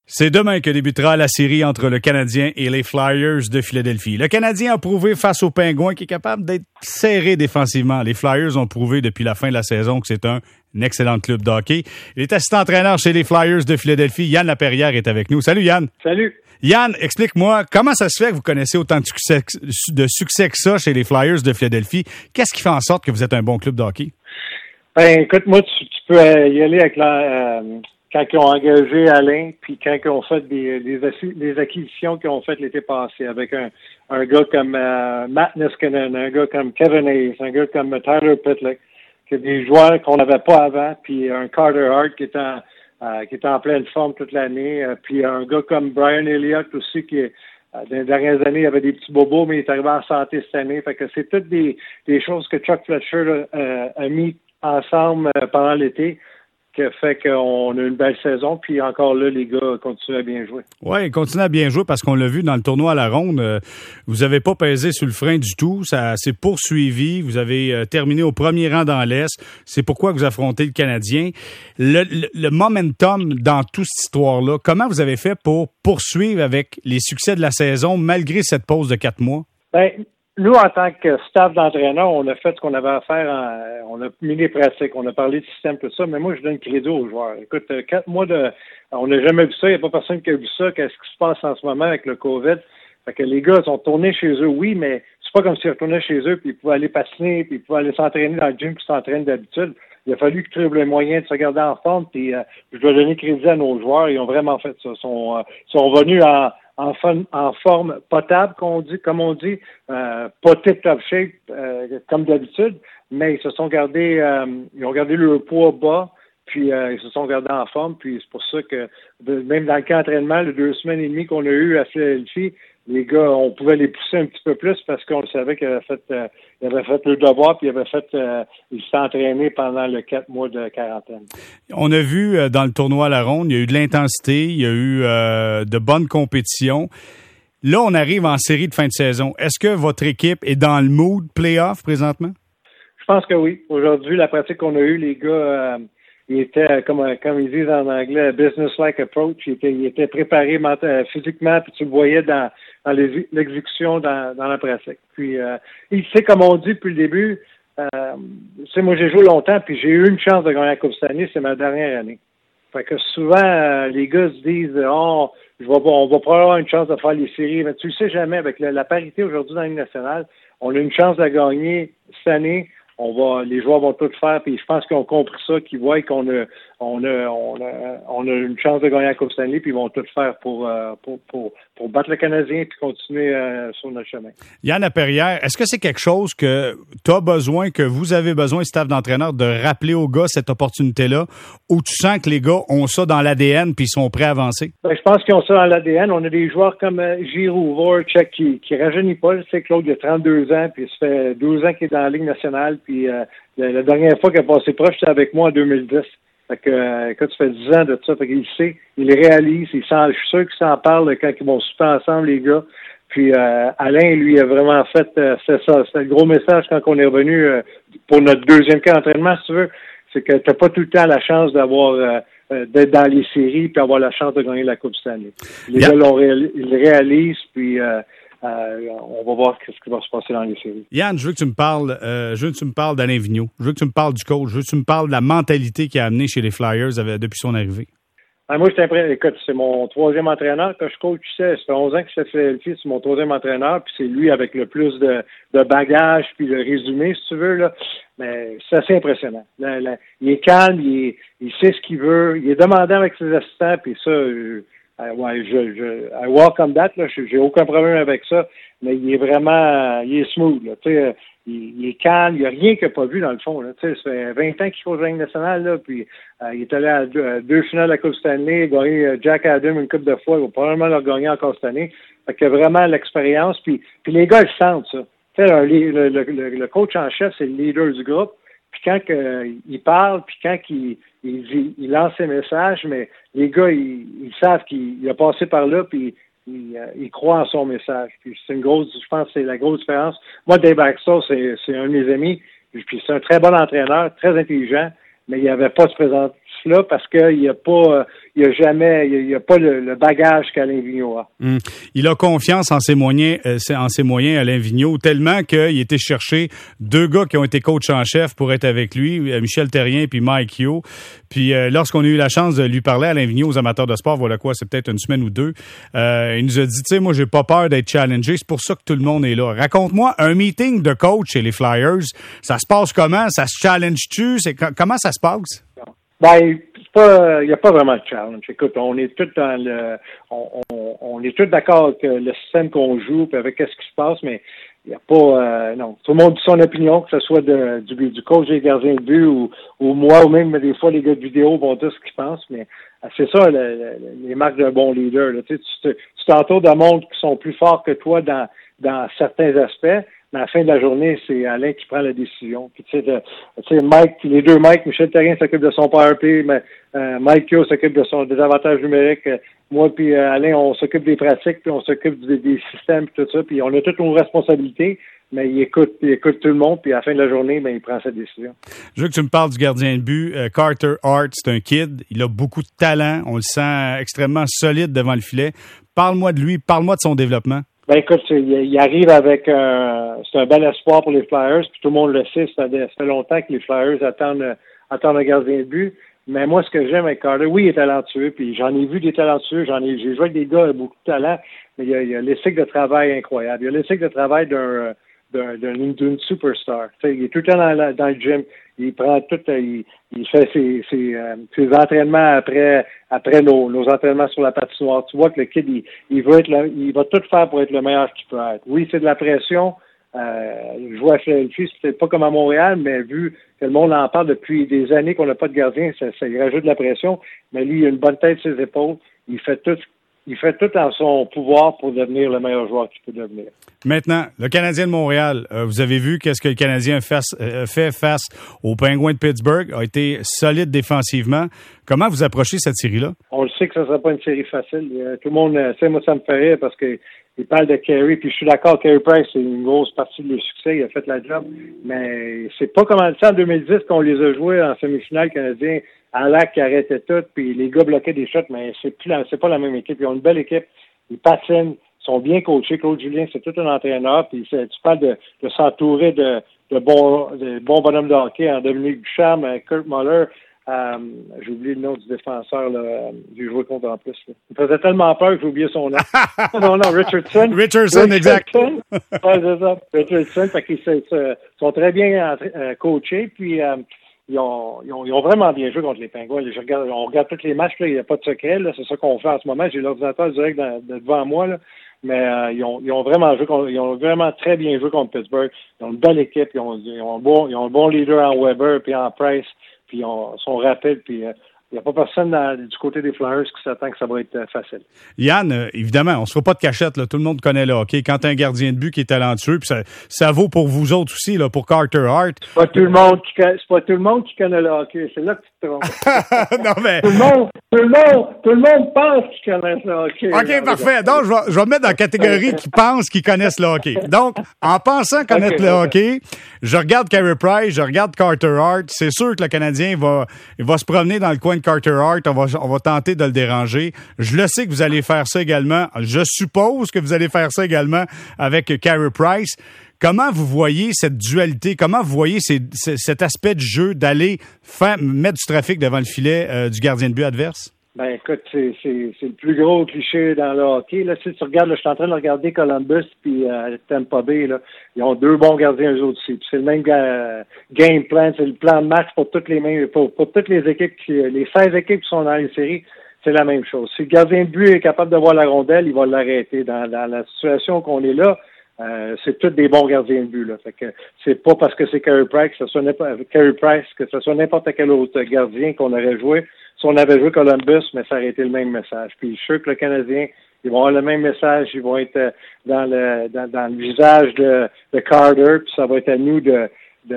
C'est demain que débutera la série entre le Canadien et les Flyers de Philadelphie. Le Canadien a prouvé face aux Pingouins qu'il est capable d'être serré défensivement. Les Flyers ont prouvé depuis la fin de la saison que c'est un excellent club de hockey. Il est assistant-entraîneur chez les Flyers de Philadelphie. Yann Laperrière est avec nous. Salut Yann. Salut. Yann, explique-moi, comment ça se fait que vous connaissez autant de succès que ça chez les Flyers de Philadelphie? Qu'est-ce qui fait en sorte que vous êtes un bon club de hockey? Ben, écoute, moi, tu peux y aller avec quand ils ont engagé Alain, puis quand ils ont fait des acquisitions qu'ils ont faites l'été passé, avec un gars comme Matt Niskanen, un gars comme Kevin Hayes, un gars comme Tyler Pitlick, qui est des joueurs qu'on n'avait pas avant, puis un Carter Hart qui est en pleine forme toute l'année, puis un gars comme Brian Elliott aussi qui est dans les dernières années, il avait des petits bobos, mais il est arrivé en santé cette année. Fait que c'est toutes des choses que Chuck Fletcher a mis ensemble pendant l'été, qui a fait qu'on a une belle saison. Puis encore là, les gars continuent à bien jouer. Oui, ils continuent à bien jouer parce qu'on l'a vu dans le tournoi à la ronde. Vous n'avez pas pesé sur le frein du tout. Ça s'est poursuivi. Vous avez terminé au premier rang dans l'Est. C'est pourquoi vous affrontez le Canadien. Le momentum dans toute cette histoire-là, comment vous avez fait pour poursuivre avec les succès de la saison malgré cette pause de 4 mois? Ben, nous, en tant que staff d'entraîneur, on a fait ce qu'on avait à faire. On a mis les pratiques, on a parlé de système, tout ça, mais moi, je donne crédit aux joueurs. Écoute, 4 mois on n'a jamais vu ça, il n'y a pas personne qui a vu ça. Qu'est-ce qui se passe en ce moment avec le COVID? Fait que les gars sont tournés chez eux, oui, mais c'est pas comme s'ils retournaient chez eux, puis ils pouvaient aller patiner, puis ils pouvaient aller s'entraîner dans le gym, puis s'entraîner d'habitude. Il a fallu qu'ils trouvent les moyens de se garder en forme, puis je dois donner crédit à nos joueurs. Ils ont vraiment fait ça. Ils sont venus en forme potable, comme on dit, pas tip-top shape comme d'habitude, mais ils se sont gardés, ils ont gardé leur poids bas, puis ils se sont gardés en forme, puis c'est pour ça que même dans le camp d'entraînement, les 2 semaines et demie qu'on a eu à Philadelphie, les gars, on pouvait les pousser un petit peu plus parce qu'on savait qu'ils avaient fait le devoir, puis ils s'étaient entraînés pendant le 4 mois de quarantaine. On a vu dans le tournoi à la ronde, il y a eu de l'intensité, il y a eu de bonnes compétitions. Là, on arrive en série de fin de saison. Est-ce que votre équipe est dans le mood playoff présentement? Je pense que oui. Aujourd'hui, la pratique qu'on a eue, les gars, ils étaient, comme ils disent en anglais, business-like approach. Ils étaient préparés physiquement, puis tu le voyais dans l'exécution dans la pratique. Puis, comme on dit depuis le début, moi j'ai joué longtemps, puis j'ai eu une chance de gagner la Coupe cette année, c'est ma dernière année. Fait que souvent, les gars se disent, on va probablement avoir une chance de faire les séries, mais tu le sais jamais, avec la parité aujourd'hui dans la Ligue nationale, on a une chance de gagner cette année. Les joueurs vont tout faire, puis je pense qu'ils ont compris ça, qu'ils voient qu'on a une chance de gagner la Coupe Stanley, puis ils vont tout faire pour battre le Canadien puis continuer sur notre chemin. Yann Laperrière, est-ce que c'est quelque chose que tu as besoin, que vous avez besoin, staff d'entraîneur, de rappeler aux gars cette opportunité-là, ou tu sens que les gars ont ça dans l'ADN puis ils sont prêts à avancer? Ben, je pense qu'ils ont ça dans l'ADN. On a des joueurs comme Giroux, Voracek qui rajeunit pas. C'est Claude, il a 32 ans, puis ça fait 12 ans qu'il est dans la Ligue nationale. Puis la dernière fois qu'il a passé proche, c'était avec moi en 2010. Fait que quand tu fais 10 ans de ça, fait qu'il sait, il réalise, je suis sûr qu'il s'en parle quand ils vont souper ensemble, les gars. Puis Alain, lui, a vraiment fait, c'est ça, c'était le gros message quand on est revenu pour notre deuxième camp d'entraînement, si tu veux, c'est que t'as pas tout le temps la chance d'être dans les séries puis avoir la chance de gagner la Coupe Stanley. Les gars ils réalisent, puis on va voir ce qui va se passer dans les séries. Yann, je veux que tu me parles d'Alain Vigneault. Je veux que tu me parles du coach. Je veux que tu me parles de la mentalité qu'il a amenée chez les Flyers depuis son arrivée. Moi, écoute, c'est mon 3e entraîneur que je coach. Ça fait 11 ans que je fais le fils, c'est mon 3e entraîneur, puis c'est lui avec le plus de bagages, puis le résumé, si tu veux, là. Mais c'est assez impressionnant. Il est calme, il sait ce qu'il veut, il est demandant avec ses assistants, puis ça, I welcome that, là. J'ai aucun problème avec ça, mais il est smooth, là. Tu sais, il est calme, il n'y a rien qu'il n'a pas vu dans le fond, là. Tu sais, ça fait 20 ans qu'il coach la Ligue nationale, là, puis il est allé à 2 finales de la Coupe Stanley, gagné Jack Adam une couple de fois, il va probablement le gagner encore cette année. Fait qu'il a vraiment l'expérience, puis les gars, ils sentent ça. Tu sais, le coach en chef, c'est le leader du groupe. Puis quand il parle, puis quand il lance ses messages, mais les gars, ils savent qu'il a passé par là, puis il croit en son message. Puis je pense que c'est la grosse différence. Moi, Dave Axel, c'est un de mes amis, puis c'est un très bon entraîneur, très intelligent, mais il n'avait pas effectif-là parce qu'il n'y a pas, il y a pas le bagage qu'Alain Vigneault a. Il a confiance en ses moyens, Alain Vigneault, tellement qu'il était chercher 2 gars qui ont été coach en chef pour être avec lui, Michel Terrien puis Mike Yeo. Puis lorsqu'on a eu la chance de lui parler, Alain Vigneault, aux amateurs de sport, voilà quoi, c'est peut-être une semaine ou 2, il nous a dit, tu sais, moi, j'ai pas peur d'être challengé, c'est pour ça que tout le monde est là. Raconte-moi, un meeting de coach chez les Flyers, ça se passe comment? Ça se challenge-tu? Comment ça se passe? Ben, il n'y a pas vraiment de challenge. Écoute, on est tous on est tous d'accord avec le système qu'on joue puis avec ce qui se passe, mais il n'y a pas, non. Tout le monde dit son opinion, que ce soit du coach des gardiens de but ou moi, ou même des fois les gars de vidéo vont dire ce qu'ils pensent, mais c'est ça, les marques d'un bon leader, là. Tu t'entoures de monde qui sont plus forts que toi dans certains aspects. Mais à la fin de la journée, c'est Alain qui prend la décision. Puis tu sais, Mike, les 2 Mike, Michel Terrien s'occupe de son power play, mais Mike Yo s'occupe des avantages numériques. Moi puis Alain, on s'occupe des pratiques, puis on s'occupe des systèmes, puis tout ça. Puis on a toutes nos responsabilités, mais il écoute tout le monde. Puis à la fin de la journée, ben il prend sa décision. Je veux que tu me parles du gardien de but. Carter Hart, c'est un kid. Il a beaucoup de talent. On le sent extrêmement solide devant le filet. Parle-moi de lui. Parle-moi de son développement. Ben écoute, il arrive avec c'est un bel espoir pour les Flyers, puis tout le monde le sait, ça fait longtemps que les Flyers attendent un gardien de but. Mais moi, ce que j'aime avec Carter, oui, il est talentueux, puis j'en ai vu des talentueux, j'ai joué avec des gars avec beaucoup de talent, mais il y a l'éthique de travail incroyable. Il y a l'éthique de travail d'une superstar. Tu sais, il est tout le temps dans le gym. Il prend tout, il fait ses entraînements après nos entraînements sur la patinoire. Tu vois que le kid, il va tout faire pour être le meilleur qu'il peut être. Oui, c'est de la pression. Je vois à Philadelphie, c'est peut-être pas comme à Montréal, mais vu que le monde en parle depuis des années qu'on n'a pas de gardien, ça il rajoute de la pression. Mais lui, il a une bonne tête sur ses épaules. Il fait tout en son pouvoir pour devenir le meilleur joueur qu'il peut devenir. Maintenant, le Canadien de Montréal, vous avez vu qu'est-ce que le Canadien fait face aux Penguins de Pittsburgh, a été solide défensivement. Comment vous approchez cette série-là? On le sait que ce ne sera pas une série facile. Tout le monde sait, moi ça me fait rire parce que il parle de Carey, puis je suis d'accord, Carey Price, c'est une grosse partie de leur succès, il a fait la job, mais c'est pas comme en 2010 qu'on les a joués en semi-finale canadien, à l'acte qui arrêtait tout, puis les gars bloquaient des shots, mais c'est pas la même équipe. Ils ont une belle équipe, ils patinent, ils sont bien coachés. Claude Julien, c'est tout un entraîneur, puis tu parles de s'entourer de bons bonhommes de hockey, en Dominique Ducharme, Kurt Muller. J'ai oublié le nom du défenseur, là, du joueur contre en plus. Là. Il faisait tellement peur que j'ai oublié son nom. non, Richardson. Richardson, exact. Ouais, c'est ça. Richardson, fait qu'ils sont très bien coachés, puis ils ont vraiment bien joué contre les Pingouins. On regarde tous les matchs, là, il n'y a pas de secret, là, c'est ça qu'on fait en ce moment. J'ai l'ordinateur direct devant moi, là. Mais ils ont vraiment très bien joué contre Pittsburgh. Ils ont une belle équipe, ils ont un bon leader en Weber puis en Price. Puis ils sont rapides, puis il n'y a pas personne du côté des Flyers qui s'attend que ça va être facile. Yann, évidemment, on ne se fait pas de cachette, là. Tout le monde connaît le hockey. Quand tu as un gardien de but qui est talentueux, puis ça vaut pour vous autres aussi, là, pour Carter Hart. C'est pas tout le monde qui connaît le hockey. C'est là que tu te trompes. Non, mais... Tout le monde pense qu'ils connaissent le hockey. OK, parfait. Donc, je vais me mettre dans la catégorie qui pensent qu'ils connaissent le hockey. Donc, en pensant connaître le hockey, je regarde Carey Price, je regarde Carter Hart. C'est sûr que le Canadien va se promener dans le coin de Carter Hart. On va tenter de le déranger. Je le sais que vous allez faire ça également. Je suppose que vous allez faire ça également avec Carey Price. Comment vous voyez cette dualité? Comment vous voyez cet aspect du jeu d'aller mettre du trafic devant le filet du gardien de but adverse? Ben écoute, c'est le plus gros cliché dans le hockey. Là, si tu regardes, là, je suis en train de regarder Columbus puis Tampa Bay. Là, ils ont 2 bons gardiens eux aussi. Puis c'est le même game plan, c'est le plan de match pour toutes les équipes les 16 équipes qui sont dans les séries. C'est la même chose. Si le gardien de but est capable de voir la rondelle, il va l'arrêter. Dans la situation qu'on est là, c'est tous des bons gardiens de but. Là. Fait que c'est pas parce que c'est Carey Price, que ce soit n'importe quel autre gardien qu'on aurait joué. Si on avait joué Columbus, mais ça aurait été le même message. Puis je suis sûr que le Canadien, ils vont avoir le même message, ils vont être dans le visage de Carter, puis ça va être à nous de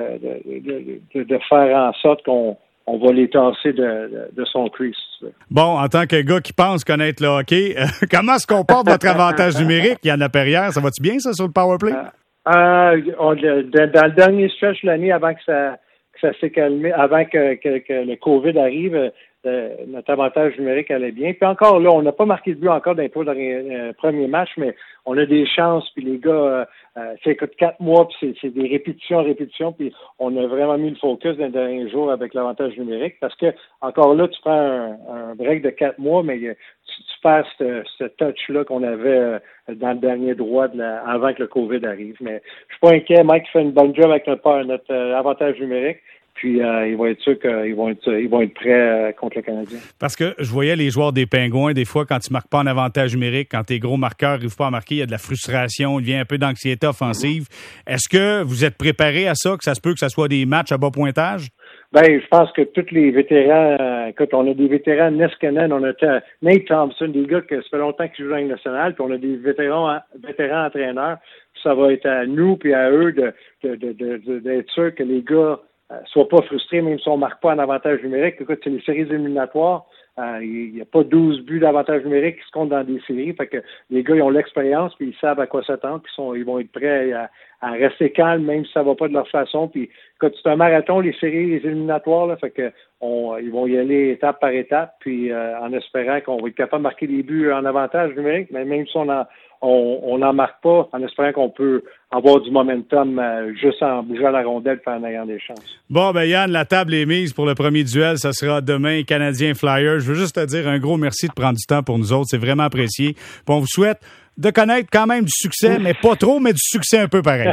faire en sorte qu'on va les tasser de son crease. Bon, en tant que gars qui pense connaître le hockey, comment se comporte votre avantage numérique, Yann Laperrière? Ça va-tu bien, ça, sur le powerplay? Dans le dernier stretch de l'année, avant que ça s'est calmé, avant que le COVID arrive, notre avantage numérique allait bien. Puis encore là, on n'a pas marqué de but encore dans les trois derniers premiers matchs, mais on a des chances. Puis les gars, c'est 4 mois, puis c'est des répétitions, puis on a vraiment mis le focus dans les derniers jours avec l'avantage numérique, parce que encore là, tu prends un break de 4 mois, mais tu perds ce touch-là qu'on avait dans le dernier droit avant que le COVID arrive. Mais je suis pas inquiet. Mike fait une bonne job avec notre avantage numérique. Puis ils vont être sûrs qu'ils vont être prêts contre le Canadien. Parce que je voyais les joueurs des Pingouins, des fois, quand tu ne marques pas en avantage numérique, quand tes gros marqueurs n'arrivent pas à marquer, il y a de la frustration, il vient un peu d'anxiété offensive. Est-ce que vous êtes préparés à ça, que ça se peut que ça soit des matchs à bas pointage? Ben, je pense que tous les vétérans, écoute, on a des vétérans, Niskanen, on a Nate Thompson, des gars que ça fait longtemps qu'ils jouent dans la Ligue nationale, puis on a des vétérans entraîneurs. Puis ça va être à nous puis à eux d'être sûr que les gars soient pas frustrés, même si on ne marque pas en avantage numérique. Écoute, c'est les séries éliminatoires. Il n'y a pas 12 buts d'avantage numérique qui se comptent dans des séries. Fait que les gars, ils ont l'expérience, puis ils savent à quoi s'attendre, puis ils vont être prêts à rester calmes, même si ça va pas de leur façon. Puis écoute, c'est un marathon, les séries éliminatoires, là, fait que ils vont y aller étape par étape, puis en espérant qu'on va être capable de marquer des buts en avantage numérique, mais même si on n'en marque pas, en espérant qu'on peut avoir du momentum juste en bougeant la rondelle et en ayant des chances. Bon, ben Yann, la table est mise pour le premier duel. Ça sera demain, Canadien-Flyers. Je veux juste te dire un gros merci de prendre du temps pour nous autres. C'est vraiment apprécié. Puis on vous souhaite de connaître quand même du succès, mais pas trop, mais du succès un peu pareil.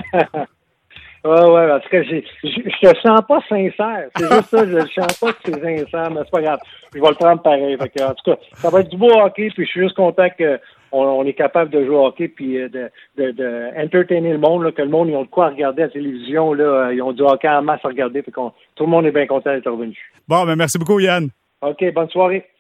Ouais, en tout cas, je te sens pas sincère. C'est juste ça, je sens pas que c'est sincère, mais c'est pas grave. Je vais le prendre pareil. Fait que, en tout cas, ça va être du beau hockey, puis je suis juste content que on est capable de jouer au hockey puis de entertainer le monde, là, que le monde, ils ont de quoi regarder à la télévision, là, ils ont du hockey en masse à regarder, fait tout le monde est bien content d'être revenu. Bon, ben merci beaucoup, Yann. OK, bonne soirée.